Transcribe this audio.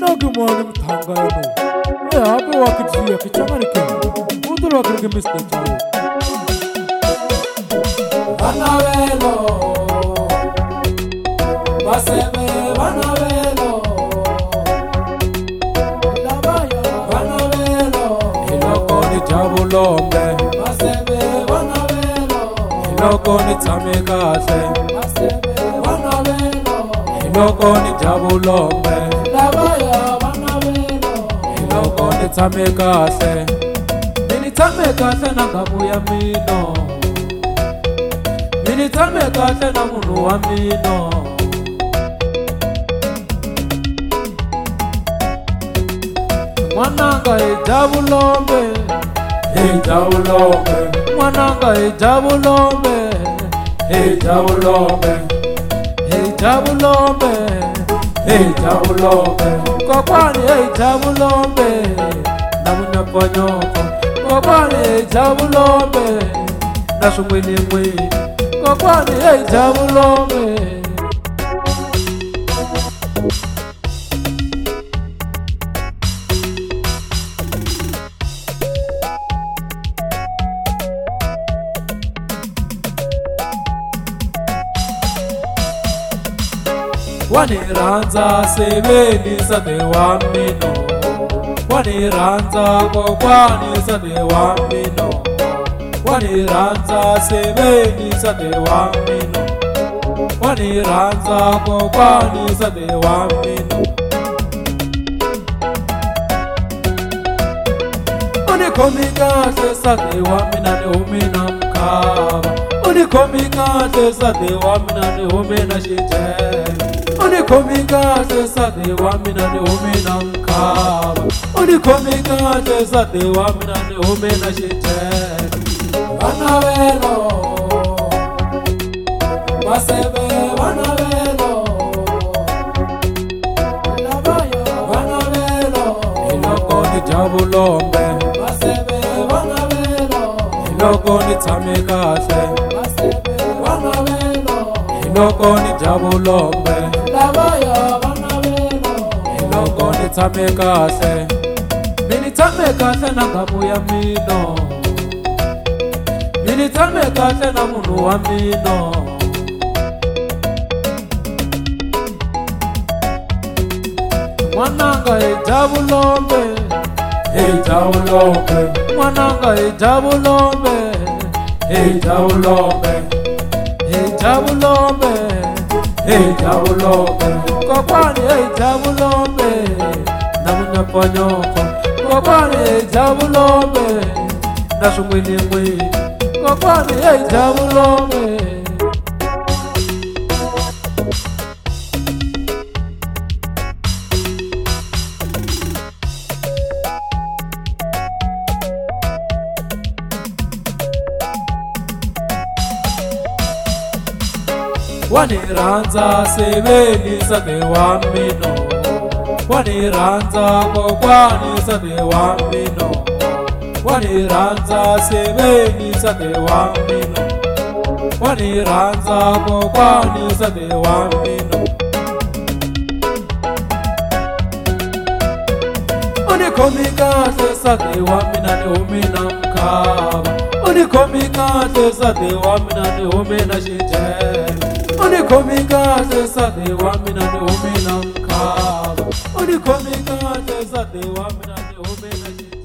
Nagimani mthangano. Hape wakijia kichangarike. Udura kirge miste chao. Vanavelo Vaseve vanavelo Lavaya vanavelo Iloko ni jabulombe. Vaseve vanavelo Iloko ni tamekase. Vaseve vanavelo Iloko ni jabulombe. Lavaya vanavelo Iloko ni tamekase. Mini tamekase na gabu ya mino. Mini tamekase na munu wa mino. Mwananga ijabulombe. Ejabulombe Mwananga ijabulombe. Ejabulombe Ijabulombe. Ejabulombe Kokwani ijabulombe. Namunyaponyoko. Kokwani ijabulombe. Nasumwini mwini. Kokwani ijabulombe. Waniranza seveni sade wa mino. Waniranza kokwani sade wa mino. Waniranza seveni sade wa mino. Waniranza kokwani sade wa mino. Unikomikate sade wa mina ne umina mkaba. Unikomikate sade wa mina ne umina shitele. Unikomikate sade wa mina ne umina mkaba. Unikomikate sade wa mina ne umina shitele. Vanavelo Vaseve vanavelo Lavaya vanavelo Iloko ni jabulombe. Vaseve vanavelo Iloko ni tamekase. Vaseve vanavelo Iloko ni jabulombe. Lavaya vanavelo Iloko ni tamekase. Mini tamekase na gabu ya mino. Mini tamekase na munu wa mino. Mwananga ijabulombe. Ejabulombe Mwananga ijabulombe. Ejabulombe Ijabulombe. Ejabulombe Kokwani ijabulombe. Namunyaponyoko. Kokwani ijabulombe. Nasumwini mwini. Kokwani ijabulombe. Waniranza seveni sade wa mino. Waniranza kokwani sade wa mino. Waniranza seveni sade wa mino. Waniranza kokwani sade wa mino. Unikomikate sade wa mina ne umina mkaba. Unikomikate sade wa mina ne umina shitele. Unikomikate sade wa mina ne umina mkaba. Unikomikate sade wa mina ne umina shitele.